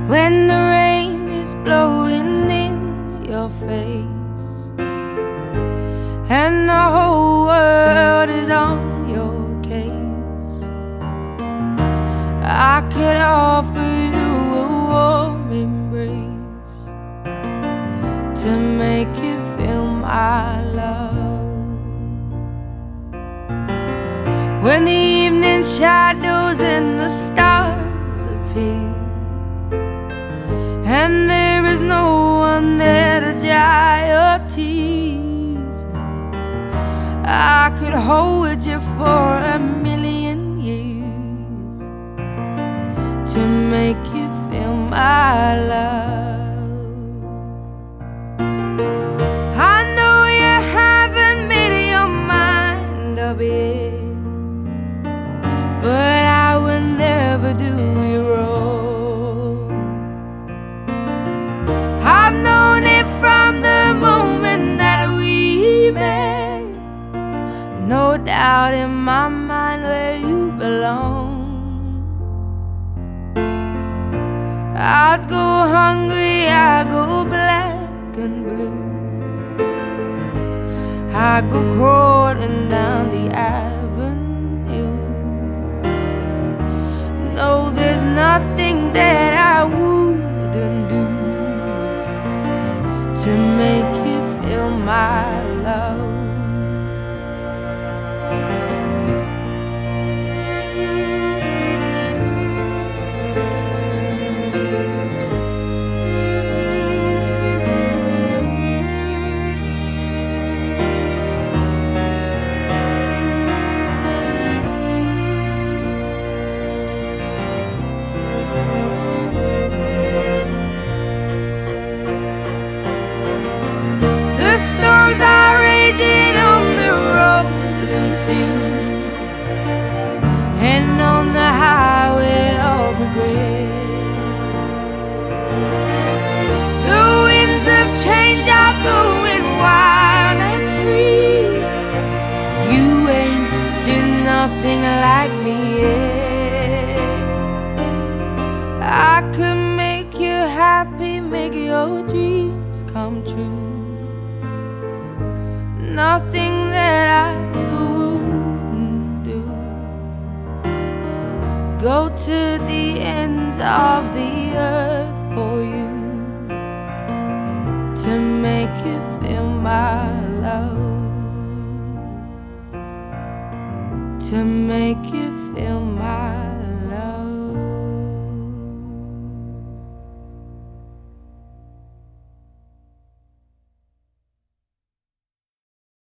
when the rain is blowing in your face and the whole world is on your case. I could offer you a warm embrace to make you feel my love. When the evening shadows and the stars appear and there is no one there to dry your tears, I could hold you for a million years to make you feel my love. I know you haven't made your mind up yet, but I will never do you wrong. I've known it from the moment that we met, no doubt in my mind where you belong. I'd go hungry, I go black and blue, I go crawling down the avenue. No, there's nothing that I wouldn't do to make you feel my love. Storms are raging on the rolling sea and on the highway of regret. The winds of change are blowing wild and free. You ain't seen nothing like me yet. I could make you happy, make your dreams come true. Nothing that I wouldn't do. Go to the ends of the earth for you to make you feel my love, to make you